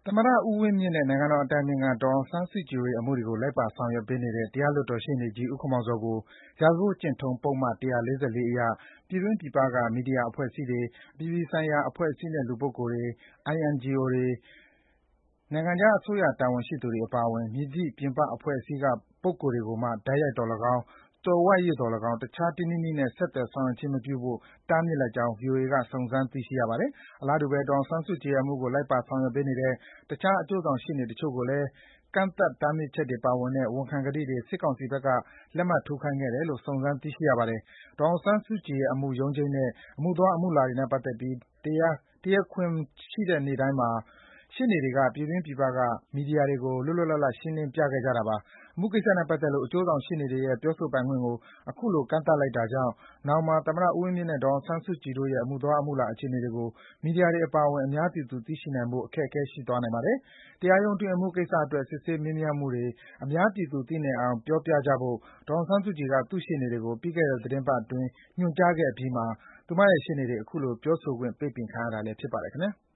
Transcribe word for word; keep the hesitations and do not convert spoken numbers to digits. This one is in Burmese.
သမ္မတဦးဝင်းမြင့်နဲ့ နိုင်ငံတော်အတိုင်ပင်ခံဒေါ်အောင်ဆန်းစုကြည်တို့ရဲ့အမှုတွေကို လိုက်ပါဆောင်ရွက်ပေးနေတဲ့ တရားလွှတ်တော်ရှေ့နေကြီး ဦးခင်မောင်ဇော်ကို ရာဇဝတ်ကျင့်ထုံး ပုဒ်မ ၁၄၄ အရ ပြည်တွင်းပြည်ပက မီဒီယာအဖွဲ့အစည်းတွေ၊ အပြည်ပြည်ဆိုင်ရာ အဖွဲ့အစည်းနဲ့ လူပုဂ္ဂိုလ်တွေ၊ အိုင် အန် ဂျီ အို တွေ၊ နိုင်ငံခြားအစိုးရတာဝန်ရှိသူတွေအပါအဝင် မည်သည့် ပြင်ပအဖွဲ့အစည်းက ပုဂ္ဂိုလ်တွေကိုမှ တိုက်ရိုက်သော်၎င်း၊ သွယ်ဝိုက်၍သော်၎င်း တခြားတနည်းနည်းနဲ့ ဆက်သွယ်ဆောင်ရွက်ခြင်းမပြုဖို့ တားမြစ်လိုက်ကြောင်း ဗွီအိုအေက စုံစမ်းသိရှိရပါတယ်။ အလားတူဘဲ ဒေါ်အောင်ဆန်းစုကြည်ရဲ့အမှုကို လိုက်ပါဆောင်ရွက်ပေးနေတဲ့ တခြားအကျိုးဆောင်ရှေ့နေတချို့ကိုလည်း ကန့်သတ်တားမြစ်ချက်တွေပါဝင်တဲ့ ဝန်ခံကတိတွေ စစ်ကောင်စီဘက်က လက်မှတ်ထိုးခိုင်းခဲ့တယ်လို့ စုံစမ်းသိရှိရပါတယ်။ ဒေါ်အောင်ဆန်းစုကြည်ရဲ့အမှုရုံးချိန်းနဲ့ အမှုသွားအမှုလာတွေနဲ့ပတ်သက်ပြီး တရားခွင်ရှိတဲ့နေ့တိုင်းမှာ ရှေ့နေတွေက ပြည်တွင်းပြည်ပက မီဒီယာတွေကို လွတ်လွတ်လပ်လပ် ရှင်းလင်းပြခဲ့ကြတာပါ။ အမှုကိစ္စနဲ့ပတ်သက်လို့ အကျိုးဆောင်ရှေ့နေတွေရဲ့ ပြောဆိုပိုင်ခွင့်ကို အခုလို ကန့်သတ်လိုက်တာကြောင့် နောင်မှာ သမ္မတဦးဝင်းမြင့်နဲ့ ဒေါ်အောင်ဆန်းစုကြည်တို့ရဲ့ အမှုသွားအမှုလာအခြေအနေတွေကို မီဒီယာတွေအပါအဝင် အများပြည်သူ သိရှိနိုင်ဖို့ အခက်အခဲရှိသွားနိုင်ပါတယ်။ တရားရုံးအတွင်း အမှုကိစ္စအတွက် စစ်ဆေးမေးမြန်းမှုတွေ အများပြည်သူသိနိုင်အောင် ပြောပြကြဖို့ ဒေါ်အောင်ဆန်းစုကြည်က သူ့ရှေ့နေတွေကို ပြီးခဲ့တဲ့ သီတင်းပတ်အတွင်း ညွှန်ကြားခဲ့အပြီးမှာ သူမရဲ့ရှေ့နေတွေ အခုလို ပြောဆိုခွင့် ပိတ်ပင်ခံရတာလည်း ဖြစ်ပါတယ်ခင်ဗျာ။